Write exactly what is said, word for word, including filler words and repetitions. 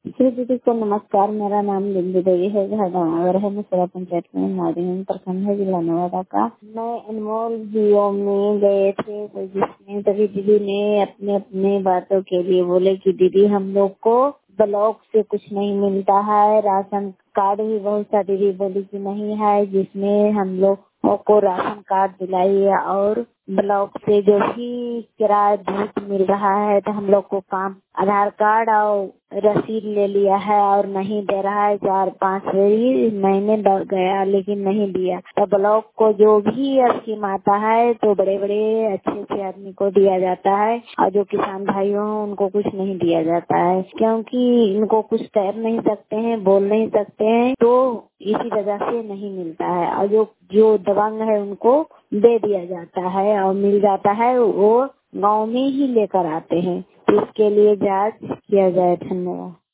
श्री दीदी को नमस्कार। मेरा नाम बिंदु देवी है, झाड़ावर है, मुसरा पंचायत में नादिन प्रखंड है, जिला नवादा का। मैं अनमोल जियो में गए थे तो जिसमें तभी दीदी ने अपने अपने बातों के लिए बोले कि दीदी हम लोग को ब्लॉक से कुछ नहीं मिलता है, राशन कार्ड भी बहुत सा दीदी बोली कि नहीं है, जिसमें हम लोग को राशन कार्ड दिलाइए और ब्लॉक से जो भी किराया दूध मिल रहा है तो हम लोग को काम आधार कार्ड और रसीद ले लिया है और नहीं दे रहा है। चार पाँच ही महीने लग गया लेकिन नहीं दिया। तो ब्लॉक को जो भी स्कीम आता है तो बड़े बड़े अच्छे अच्छे आदमी को दिया जाता है और जो किसान भाई हो उनको कुछ नहीं दिया जाता है, क्योंकि इनको कुछ कर नहीं सकते हैं, बोल नहीं सकते हैं, तो इसी वजह से नहीं मिलता है। और जो जो दबंग है उनको दे दिया जाता है और मिल जाता है, वो गांव में ही लेकर आते हैं। इसके लिए जांच किया जाए। धन्यवाद।